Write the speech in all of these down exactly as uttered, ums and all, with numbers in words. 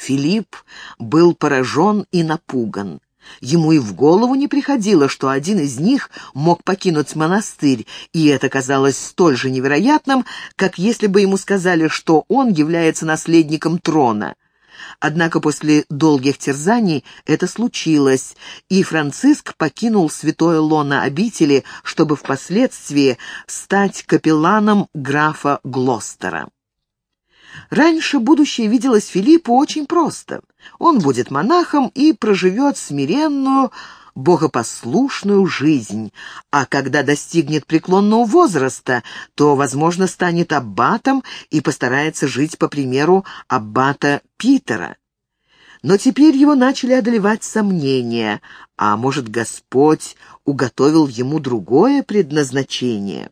Филипп был поражен и напуган. Ему и в голову не приходило, что один из них мог покинуть монастырь, и это казалось столь же невероятным, как если бы ему сказали, что он является наследником трона. Однако после долгих терзаний это случилось, и Франциск покинул святое лоно обители, чтобы впоследствии стать капелланом графа Глостера. Раньше будущее виделось Филиппу очень просто. Он будет монахом и проживет смиренную, богопослушную жизнь, а когда достигнет преклонного возраста, то, возможно, станет аббатом и постарается жить по примеру аббата Питера. Но теперь его начали одолевать сомнения, а может, Господь уготовил ему другое предназначение.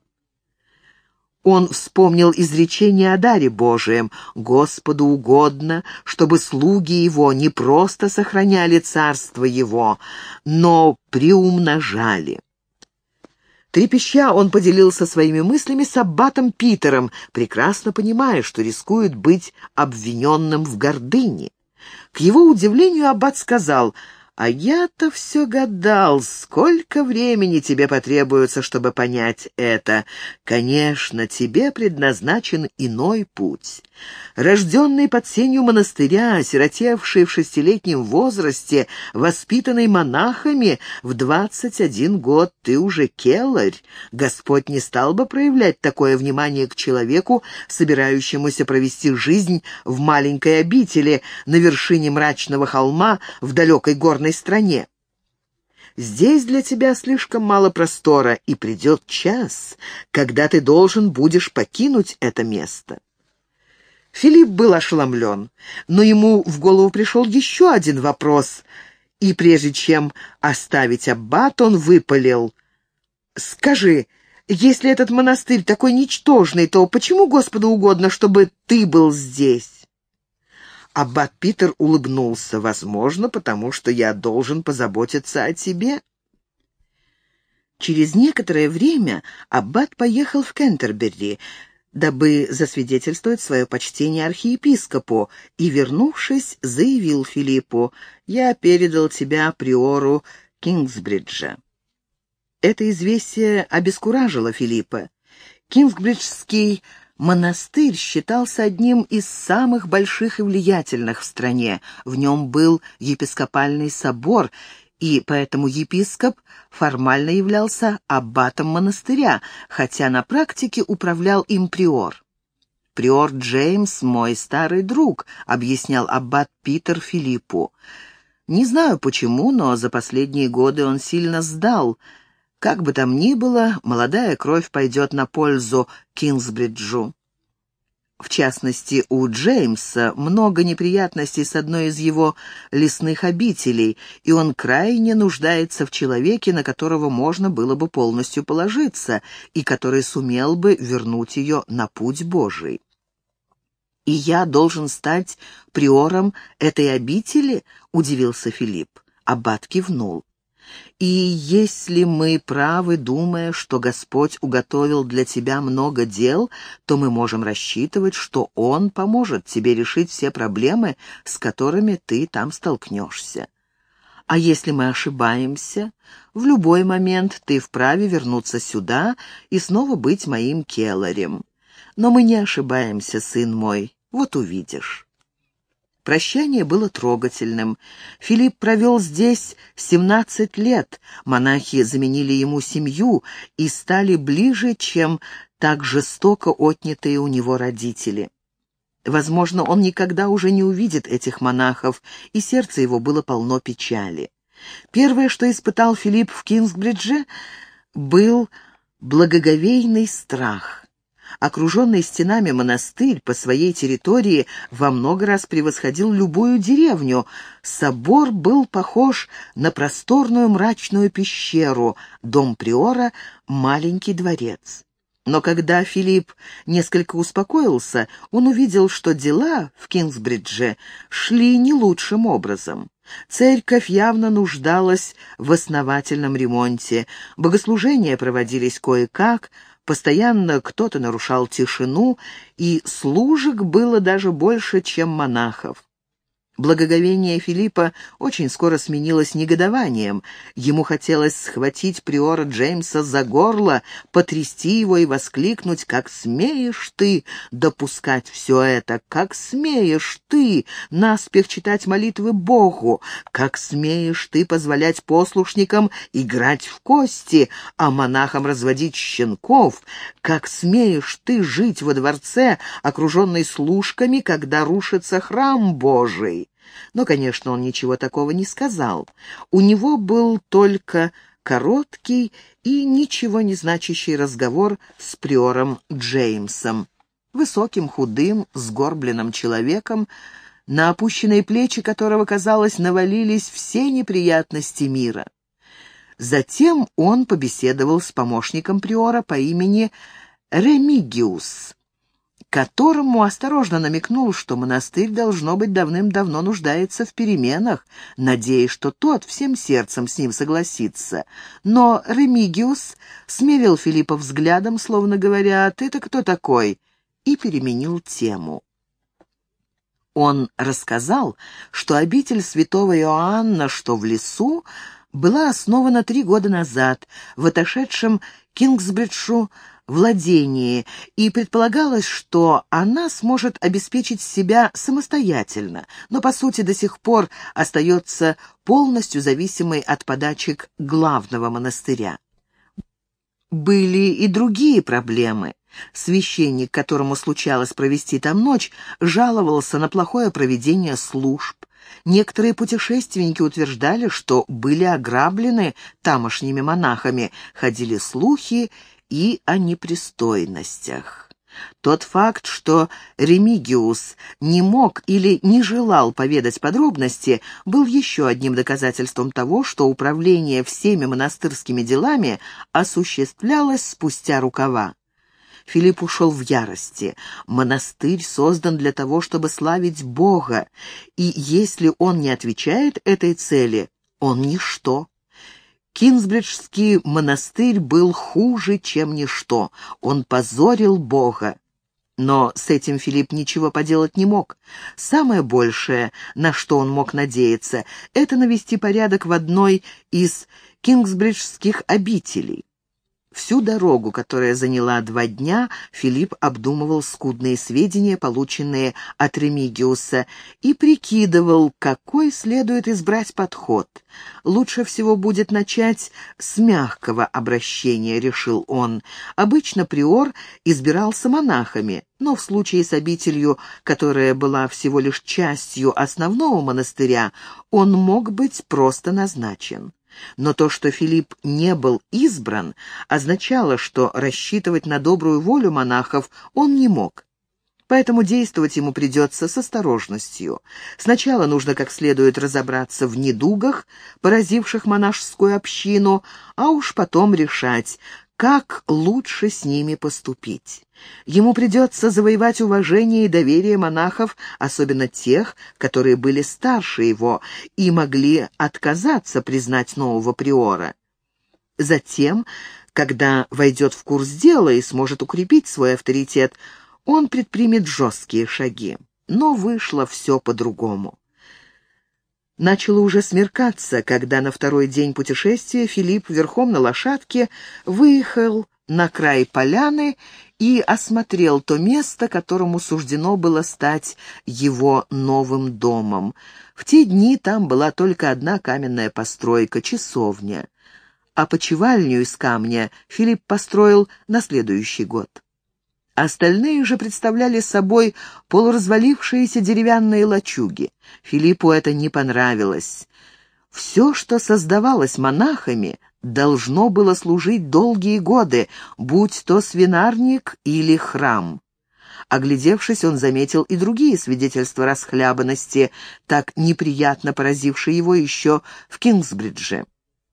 Он вспомнил изречение о даре Божием: «Господу угодно, чтобы слуги Его не просто сохраняли царство Его, но приумножали». Трепеща, он поделился своими мыслями с аббатом Питером, прекрасно понимая, что рискует быть обвиненным в гордыне. К его удивлению аббат сказал: «А я-то все гадал, сколько времени тебе потребуется, чтобы понять это. Конечно, тебе предназначен иной путь. Рожденный под сенью монастыря, осиротевший в шестилетнем возрасте, воспитанный монахами, в двадцать один год ты уже келарь. Господь не стал бы проявлять такое внимание к человеку, собирающемуся провести жизнь в маленькой обители на вершине мрачного холма в далекой горной стране. Здесь для тебя слишком мало простора, и придет час, когда ты должен будешь покинуть это место». Филипп был ошеломлен, но ему в голову пришел еще один вопрос, и прежде чем оставить аббата, он выпалил: «Скажи, если этот монастырь такой ничтожный, то почему Господу угодно, чтобы ты был здесь?» Аббат Питер улыбнулся. «Возможно, потому что я должен позаботиться о тебе». Через некоторое время аббат поехал в Кентербери, дабы засвидетельствовать свое почтение архиепископу, и, вернувшись, заявил Филиппу: «Я передал тебя приору Кингсбриджа». Это известие обескуражило Филиппа. Кингсбриджский монастырь считался одним из самых больших и влиятельных в стране. В нем был епископальный собор, и поэтому епископ формально являлся аббатом монастыря, хотя на практике управлял им приор. «Приор Джеймс — мой старый друг», — объяснял аббат Питер Филиппу. «Не знаю почему, но за последние годы он сильно сдал. Как бы там ни было, молодая кровь пойдет на пользу Кингсбриджу». В частности, у Джеймса много неприятностей с одной из его лесных обителей, и он крайне нуждается в человеке, на которого можно было бы полностью положиться, и который сумел бы вернуть ее на путь Божий. «И я должен стать приором этой обители?» — удивился Филипп. Аббат кивнул. «И если мы правы, думая, что Господь уготовил для тебя много дел, то мы можем рассчитывать, что Он поможет тебе решить все проблемы, с которыми ты там столкнешься. А если мы ошибаемся, в любой момент ты вправе вернуться сюда и снова быть моим келарем. Но мы не ошибаемся, сын мой, вот увидишь». Прощание было трогательным. Филипп провел здесь семнадцать лет, монахи заменили ему семью и стали ближе, чем так жестоко отнятые у него родители. Возможно, он никогда уже не увидит этих монахов, и сердце его было полно печали. Первое, что испытал Филипп в Кингсбридже, был благоговейный страх. Окруженный стенами монастырь по своей территории во много раз превосходил любую деревню. Собор был похож на просторную мрачную пещеру, дом приора — маленький дворец. Но когда Филипп несколько успокоился, он увидел, что дела в Кингсбридже шли не лучшим образом. Церковь явно нуждалась в основательном ремонте, богослужения проводились кое-как, постоянно кто-то нарушал тишину, и служек было даже больше, чем монахов. Благоговение Филиппа очень скоро сменилось негодованием. Ему хотелось схватить приора Джеймса за горло, потрясти его и воскликнуть: «Как смеешь ты допускать все это? Как смеешь ты наспех читать молитвы Богу? Как смеешь ты позволять послушникам играть в кости, а монахам разводить щенков? Как смеешь ты жить во дворце, окруженный служками, когда рушится храм Божий?» Но, конечно, он ничего такого не сказал. У него был только короткий и ничего не значащий разговор с приором Джеймсом, высоким, худым, сгорбленным человеком, на опущенные плечи которого, казалось, навалились все неприятности мира. Затем он побеседовал с помощником приора по имени Ремигиус, которому осторожно намекнул, что монастырь, должно быть, давным-давно нуждается в переменах, надеясь, что тот всем сердцем с ним согласится. Но Ремигиус смерил Филиппа взглядом, словно говоря: «Ты-то кто такой?» и переменил тему. Он рассказал, что обитель святого Иоанна, что в лесу, была основана три года назад в отошедшем Кингсбриджу владении, и предполагалось, что она сможет обеспечить себя самостоятельно, но, по сути, до сих пор остается полностью зависимой от подачек главного монастыря. Были и другие проблемы. Священник, которому случалось провести там ночь, жаловался на плохое проведение служб. Некоторые путешественники утверждали, что были ограблены тамошними монахами, ходили слухи и о непристойностях. Тот факт, что Ремигиус не мог или не желал поведать подробности, был еще одним доказательством того, что управление всеми монастырскими делами осуществлялось спустя рукава. Филипп ушел в ярости. Монастырь создан для того, чтобы славить Бога, и если он не отвечает этой цели, он ничто. Кингсбриджский монастырь был хуже, чем ничто. Он позорил Бога. Но с этим Филипп ничего поделать не мог. Самое большее, на что он мог надеяться, это навести порядок в одной из кингсбриджских обителей. Всю дорогу, которая заняла два дня, Филипп обдумывал скудные сведения, полученные от Ремигиуса, и прикидывал, какой следует избрать подход. «Лучше всего будет начать с мягкого обращения», — решил он. Обычно приор избирался монахами, но в случае с обителью, которая была всего лишь частью основного монастыря, он мог быть просто назначен. Но то, что Филипп не был избран, означало, что рассчитывать на добрую волю монахов он не мог. Поэтому действовать ему придется с осторожностью. Сначала нужно как следует разобраться в недугах, поразивших монашескую общину, а уж потом решать, как лучше с ними поступить. Ему придется завоевать уважение и доверие монахов, особенно тех, которые были старше его и могли отказаться признать нового приора. Затем, когда войдет в курс дела и сможет укрепить свой авторитет, он предпримет жесткие шаги. Но вышло все по-другому. Начало уже смеркаться, когда на второй день путешествия Филипп верхом на лошадке выехал на край поляны и осмотрел то место, которому суждено было стать его новым домом. В те дни там была только одна каменная постройка — часовня. Опочивальню из камня Филипп построил на следующий год. Остальные же представляли собой полуразвалившиеся деревянные лачуги. Филиппу это не понравилось. Все, что создавалось монахами, должно было служить долгие годы, будь то свинарник или храм. Оглядевшись, он заметил и другие свидетельства расхлябанности, так неприятно поразившие его еще в Кингсбридже.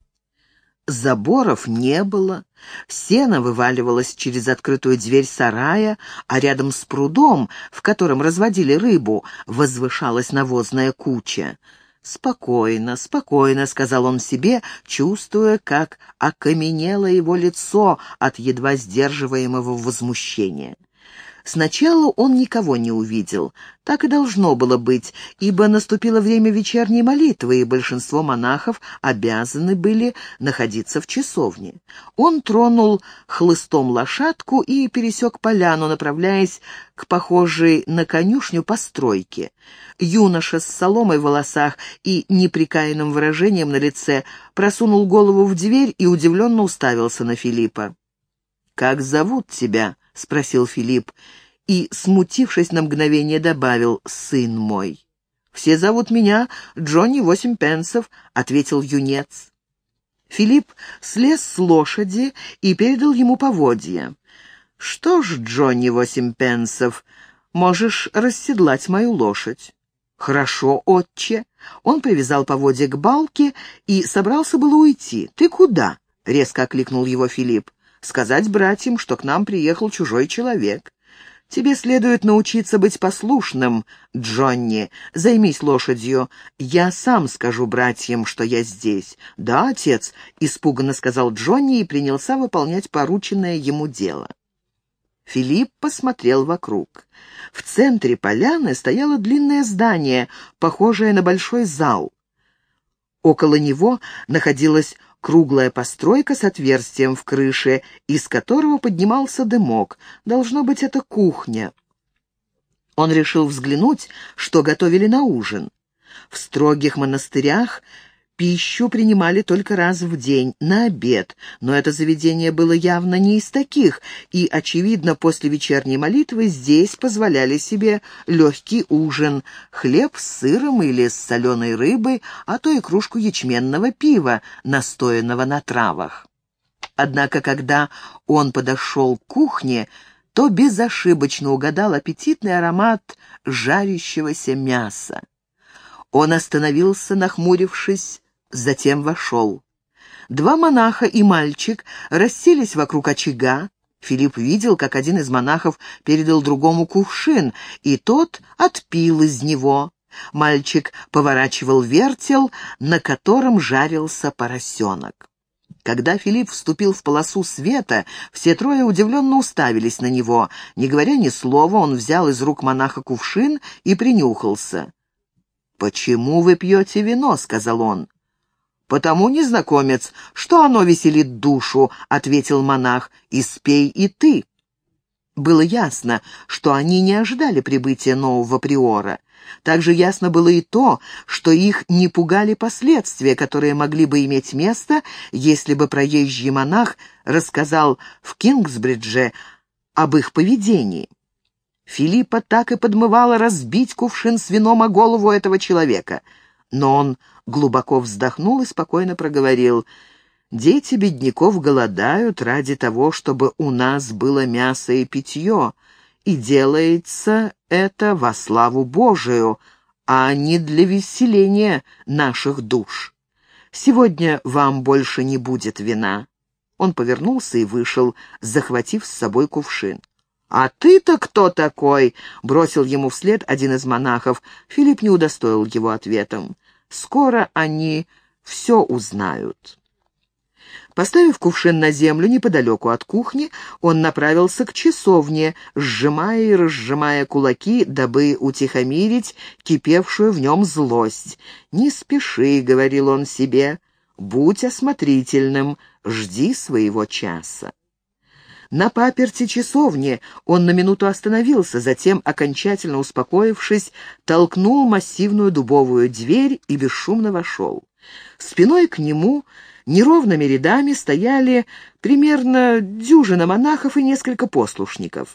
Заборов не было, сено вываливалось через открытую дверь сарая, а рядом с прудом, в котором разводили рыбу, возвышалась навозная куча. «Спокойно, спокойно», — сказал он себе, чувствуя, как окаменело его лицо от едва сдерживаемого возмущения. Сначала он никого не увидел. Так и должно было быть, ибо наступило время вечерней молитвы, и большинство монахов обязаны были находиться в часовне. Он тронул хлыстом лошадку и пересек поляну, направляясь к похожей на конюшню постройке. Юноша с соломой в волосах и неприкаянным выражением на лице просунул голову в дверь и удивленно уставился на Филиппа. «Как зовут тебя?» — спросил Филипп, и, смутившись на мгновение, добавил: «Сын мой». «Все зовут меня Джонни Восемь Пенсов», — ответил юнец. Филипп слез с лошади и передал ему поводья. «Что ж, Джонни Восемь Пенсов, можешь расседлать мою лошадь». «Хорошо, отче». Он привязал поводья к балке и собрался было уйти. «Ты куда?» — резко окликнул его Филипп. «Сказать братьям, что к нам приехал чужой человек. Тебе следует научиться быть послушным, Джонни. Займись лошадью. Я сам скажу братьям, что я здесь». «Да, отец», — испуганно сказал Джонни и принялся выполнять порученное ему дело. Филипп посмотрел вокруг. В центре поляны стояло длинное здание, похожее на большой зал. Около него находилась круглая постройка с отверстием в крыше, из которого поднимался дымок. Должно быть, это кухня. Он решил взглянуть, что готовили на ужин. В строгих монастырях пищу принимали только раз в день, на обед, но это заведение было явно не из таких, и, очевидно, после вечерней молитвы здесь позволяли себе легкий ужин, хлеб с сыром или с соленой рыбой, а то и кружку ячменного пива, настоянного на травах. Однако, когда он подошел к кухне, то безошибочно угадал аппетитный аромат жарящегося мяса. Он остановился, нахмурившись, затем вошел. Два монаха и мальчик расселись вокруг очага. Филипп видел, как один из монахов передал другому кувшин, и тот отпил из него. Мальчик поворачивал вертел, на котором жарился поросенок. Когда Филипп вступил в полосу света, все трое удивленно уставились на него. Не говоря ни слова, он взял из рук монаха кувшин и принюхался. «Почему вы пьете вино?» — сказал он. «Потому, незнакомец, что оно веселит душу», — ответил монах, — «и спей и ты». Было ясно, что они не ожидали прибытия нового приора. Также ясно было и то, что их не пугали последствия, которые могли бы иметь место, если бы проезжий монах рассказал в Кингсбридже об их поведении. Филиппа так и подмывало разбить кувшин с вином о голову этого человека. Но он глубоко вздохнул и спокойно проговорил: «Дети бедняков голодают ради того, чтобы у нас было мясо и питье, и делается это во славу Божию, а не для веселения наших душ. Сегодня вам больше не будет вина». Он повернулся и вышел, захватив с собой кувшин. «А ты-то кто такой?» — бросил ему вслед один из монахов. Филипп не удостоил его ответом. «Скоро они все узнают». Поставив кувшин на землю неподалеку от кухни, он направился к часовне, сжимая и разжимая кулаки, дабы утихомирить кипевшую в нем злость. «Не спеши», — говорил он себе, — «будь осмотрительным, жди своего часа». На паперти часовни он на минуту остановился, затем, окончательно успокоившись, толкнул массивную дубовую дверь и бесшумно вошел. Спиной к нему неровными рядами стояли примерно дюжина монахов и несколько послушников.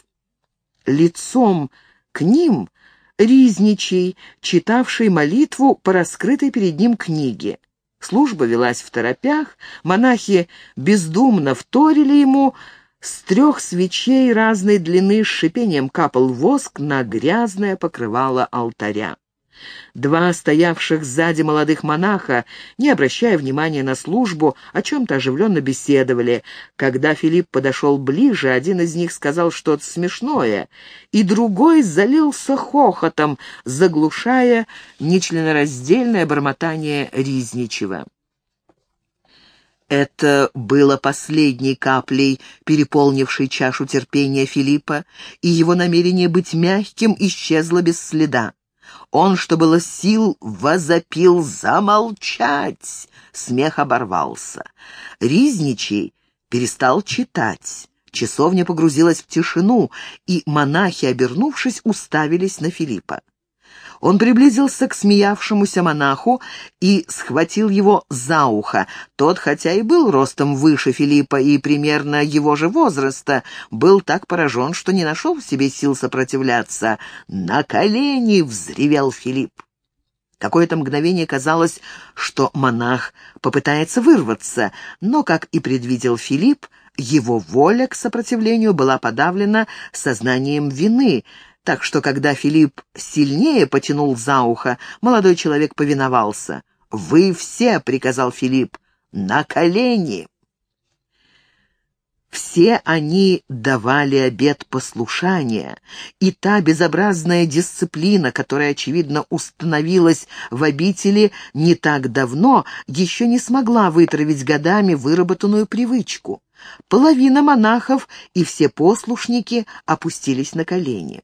Лицом к ним ризничий, читавший молитву по раскрытой перед ним книге. Служба велась второпях, монахи бездумно вторили ему. С трех свечей разной длины с шипением капал воск на грязное покрывало алтаря. Два стоявших сзади молодых монаха, не обращая внимания на службу, о чем-то оживленно беседовали. Когда Филипп подошел ближе, один из них сказал что-то смешное, и другой залился хохотом, заглушая нечленораздельное бормотание Ризничева. Это было последней каплей, переполнившей чашу терпения Филиппа, и его намерение быть мягким исчезло без следа. Он, что было сил, возопил «замолчать!» Смех оборвался. Ризничий перестал читать. Часовня погрузилась в тишину, и монахи, обернувшись, уставились на Филиппа. Он приблизился к смеявшемуся монаху и схватил его за ухо. Тот, хотя и был ростом выше Филиппа и примерно его же возраста, был так поражен, что не нашел в себе сил сопротивляться. «На колени!» — взревел Филипп. Какое-то мгновение казалось, что монах попытается вырваться, но, как и предвидел Филипп, его воля к сопротивлению была подавлена сознанием вины, так что, когда Филипп сильнее потянул за ухо, молодой человек повиновался. «Вы все», — приказал Филипп, — «на колени». Все они давали обет послушания, и та безобразная дисциплина, которая, очевидно, установилась в обители не так давно, еще не смогла вытравить годами выработанную привычку. Половина монахов и все послушники опустились на колени.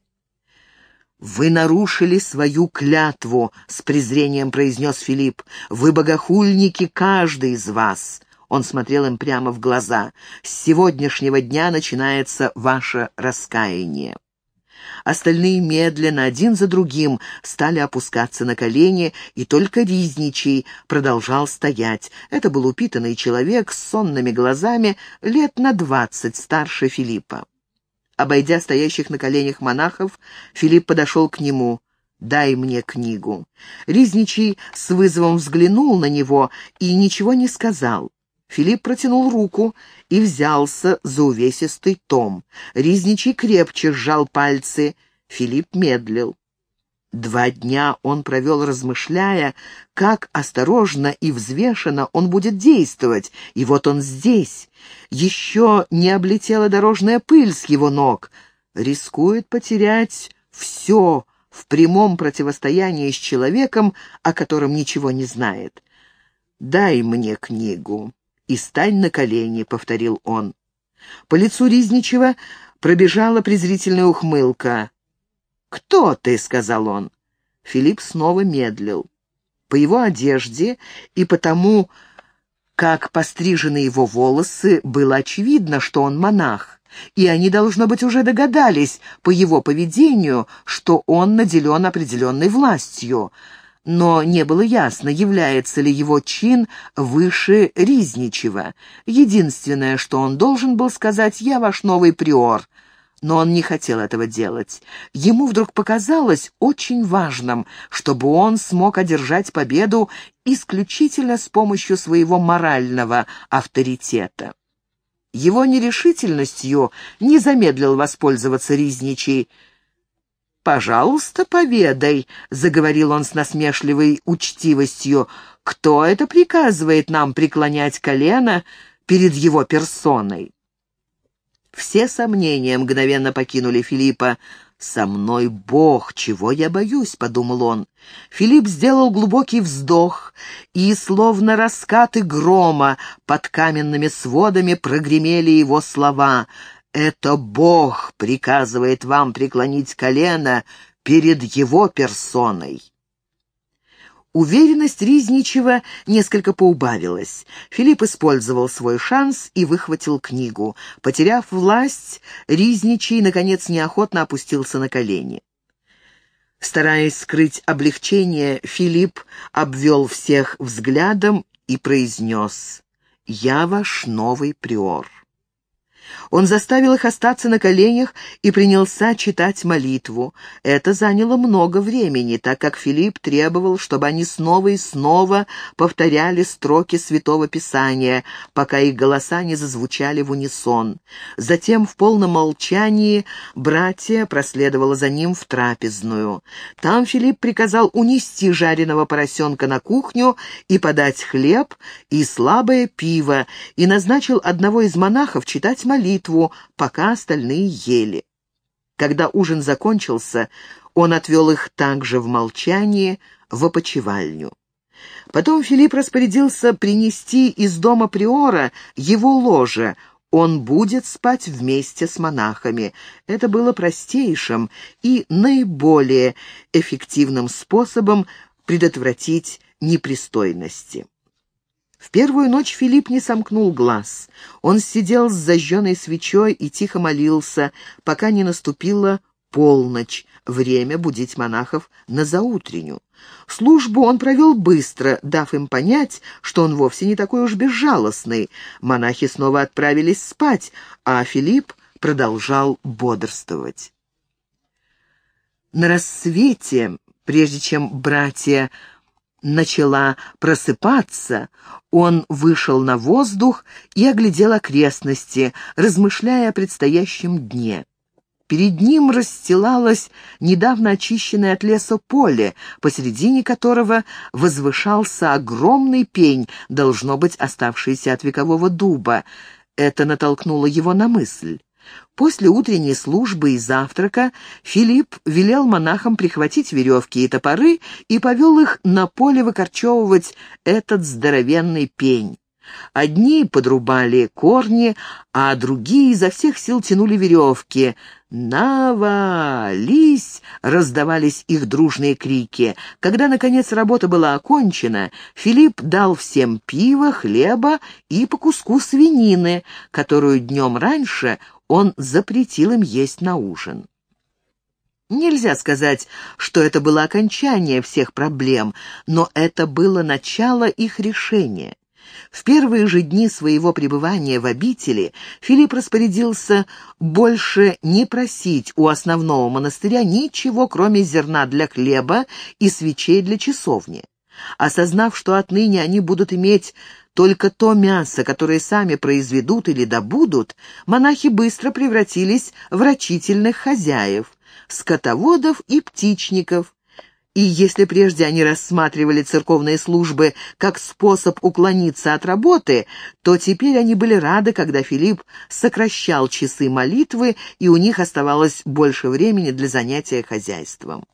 «Вы нарушили свою клятву», — с презрением произнес Филипп. «Вы богохульники, каждый из вас». Он смотрел им прямо в глаза. «С сегодняшнего дня начинается ваше раскаяние». Остальные медленно, один за другим, стали опускаться на колени, и только Ризничий продолжал стоять. Это был упитанный человек с сонными глазами, лет на двадцать старше Филиппа. Обойдя стоящих на коленях монахов, Филипп подошел к нему. «Дай мне книгу». Ризничий с вызовом взглянул на него и ничего не сказал. Филипп протянул руку и взялся за увесистый том. Ризничий крепче сжал пальцы. Филипп медлил. Два дня он провел, размышляя, как осторожно и взвешенно он будет действовать, и вот он здесь. Еще не облетела дорожная пыль с его ног. Рискует потерять все в прямом противостоянии с человеком, о котором ничего не знает. «Дай мне книгу и стань на колени», — повторил он. По лицу Ризничева пробежала презрительная ухмылка. «Кто ты?» — сказал он. Филипп снова медлил. По его одежде и потому, как пострижены его волосы, было очевидно, что он монах, и они, должно быть, уже догадались по его поведению, что он наделен определенной властью. Но не было ясно, является ли его чин выше Ризничева. Единственное, что он должен был сказать: «Я ваш новый приор». Но он не хотел этого делать. Ему вдруг показалось очень важным, чтобы он смог одержать победу исключительно с помощью своего морального авторитета. Его нерешительностью не замедлил воспользоваться Ризничий. «Пожалуйста, поведай», — заговорил он с насмешливой учтивостью, — «кто это приказывает нам преклонять колено перед его персоной?» Все сомнения мгновенно покинули Филиппа. «Со мной Бог, чего я боюсь?» — подумал он. Филипп сделал глубокий вздох, и, словно раскаты грома, под каменными сводами прогремели его слова. «Это Бог приказывает вам преклонить колено перед его персоной». Уверенность Ризничева несколько поубавилась. Филипп использовал свой шанс и выхватил книгу. Потеряв власть, Ризничий, наконец, неохотно опустился на колени. Стараясь скрыть облегчение, Филипп обвел всех взглядом и произнес: «Я ваш новый приор». Он заставил их остаться на коленях и принялся читать молитву. Это заняло много времени, так как Филипп требовал, чтобы они снова и снова повторяли строки Святого Писания, пока их голоса не зазвучали в унисон. Затем в полном молчании братья проследовало за ним в трапезную. Там Филипп приказал унести жареного поросенка на кухню и подать хлеб и слабое пиво, и назначил одного из монахов читать молитву, пока остальные ели. Когда ужин закончился, он отвел их также в молчании в опочивальню. Потом Филипп распорядился принести из дома приора его ложе. Он будет спать вместе с монахами. Это было простейшим и наиболее эффективным способом предотвратить непристойности. В первую ночь Филипп не сомкнул глаз. Он сидел с зажженной свечой и тихо молился, пока не наступила полночь, время будить монахов на заутренню. Службу он провел быстро, дав им понять, что он вовсе не такой уж безжалостный. Монахи снова отправились спать, а Филипп продолжал бодрствовать. На рассвете, прежде чем братья начала просыпаться, он вышел на воздух и оглядел окрестности, размышляя о предстоящем дне. Перед ним расстилалось недавно очищенное от леса поле, посередине которого возвышался огромный пень, должно быть, оставшийся от векового дуба. Это натолкнуло его на мысль. После утренней службы и завтрака Филипп велел монахам прихватить веревки и топоры и повел их на поле выкорчевывать этот здоровенный пень. Одни подрубали корни, а другие изо всех сил тянули веревки. «Навались!» — раздавались их дружные крики. Когда, наконец, работа была окончена, Филипп дал всем пива, хлеба и по куску свинины, которую днем раньше он запретил им есть на ужин. Нельзя сказать, что это было окончание всех проблем, но это было начало их решения. В первые же дни своего пребывания в обители Филипп распорядился больше не просить у основного монастыря ничего, кроме зерна для хлеба и свечей для часовни. Осознав, что отныне они будут иметь только то мясо, которое сами произведут или добудут, монахи быстро превратились в рачительных хозяев, скотоводов и птичников. И если прежде они рассматривали церковные службы как способ уклониться от работы, то теперь они были рады, когда Филипп сокращал часы молитвы, и у них оставалось больше времени для занятия хозяйством.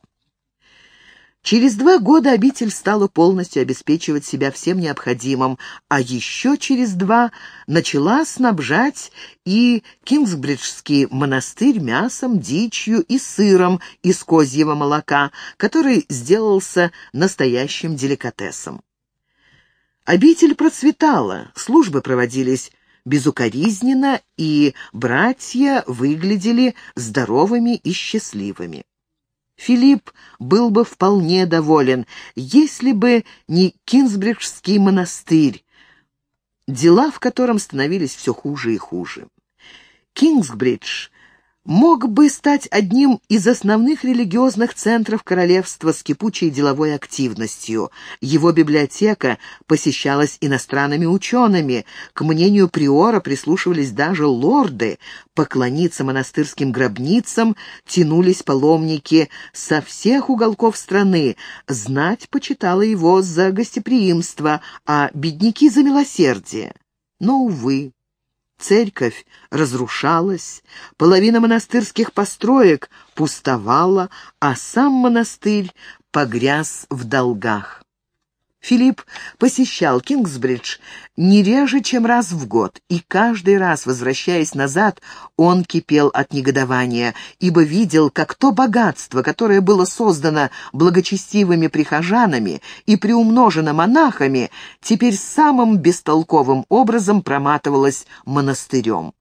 Через два года обитель стала полностью обеспечивать себя всем необходимым, а еще через два начала снабжать и Кингсбриджский монастырь мясом, дичью и сыром из козьего молока, который сделался настоящим деликатесом. Обитель процветала, службы проводились безукоризненно, и братья выглядели здоровыми и счастливыми. Филипп был бы вполне доволен, если бы не Кингсбриджский монастырь, дела в котором становились все хуже и хуже. Кингсбридж мог бы стать одним из основных религиозных центров королевства с кипучей деловой активностью. Его библиотека посещалась иностранными учеными, к мнению приора прислушивались даже лорды, поклониться монастырским гробницам тянулись паломники со всех уголков страны, знать почитала его за гостеприимство, а бедняки за милосердие. Но, увы, церковь разрушалась, половина монастырских построек пустовала, а сам монастырь погряз в долгах. Филипп посещал Кингсбридж не реже, чем раз в год, и каждый раз, возвращаясь назад, он кипел от негодования, ибо видел, как то богатство, которое было создано благочестивыми прихожанами и приумножено монахами, теперь самым бестолковым образом проматывалось монастырем.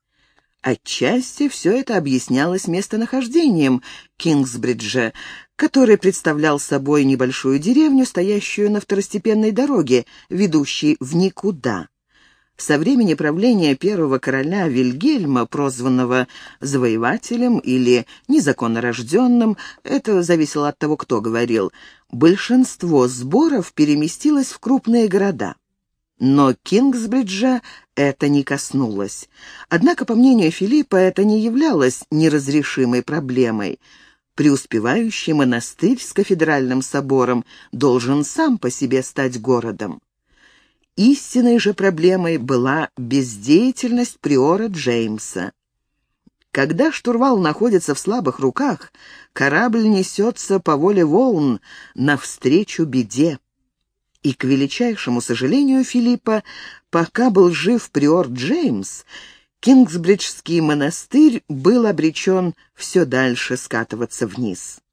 Отчасти все это объяснялось местонахождением Кингсбриджа, который представлял собой небольшую деревню, стоящую на второстепенной дороге, ведущей в никуда. Со времени правления первого короля Вильгельма, прозванного завоевателем или незаконно рожденным, это зависело от того, кто говорил, большинство сборов переместилось в крупные города. Но Кингсбриджа это не коснулось. Однако, по мнению Филиппа, это не являлось неразрешимой проблемой. Преуспевающий монастырь с кафедральным собором должен сам по себе стать городом. Истинной же проблемой была бездеятельность приора Джеймса. Когда штурвал находится в слабых руках, корабль несется по воле волн навстречу беде. И, к величайшему сожалению Филиппа, пока был жив приор Джеймс, Кингсбриджский монастырь был обречен все дальше скатываться вниз.